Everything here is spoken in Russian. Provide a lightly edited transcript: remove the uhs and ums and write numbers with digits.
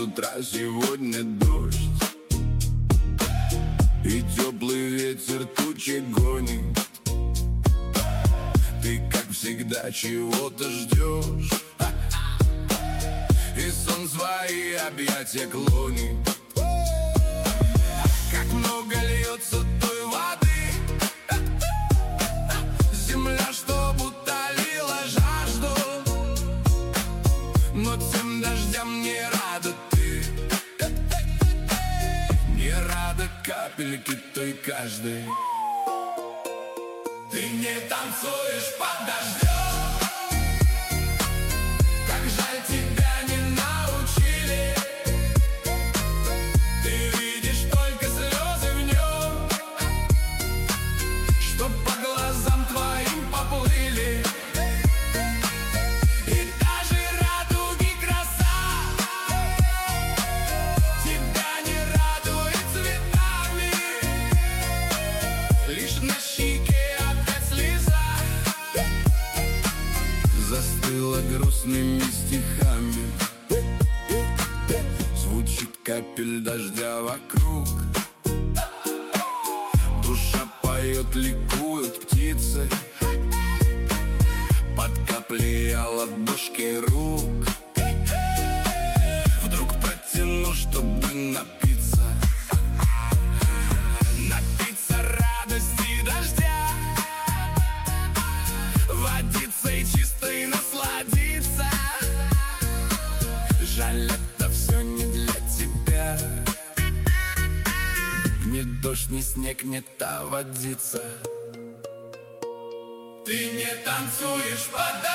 утра сегодня дождь, и теплый ветер тучи гонит. Ты, как всегда, чего-то ждешь, и сон свои объятия клонит. Как много льется той воды, земля, что будто лила жажду, но тем дождям не рада ты, не рада капельки той каждой. Ты не танцуешь под дождем, как жаль, тебя не научили. Ты видишь только слезы в нем, что по глазам твоим поплыли. И даже радуги краса тебя не радует цветами. Лишь на щеке застыла грустными стихами. Звучит капель дождя вокруг, душа поет, ликуют птицы под капли ладошки рук. Вдруг протяну, чтобы напиться, напиться радости дождя, водиться и чистой насладиться. Жаль, это все не для тебя. Ни дождь, ни снег, не та водица. Ты не танцуешь под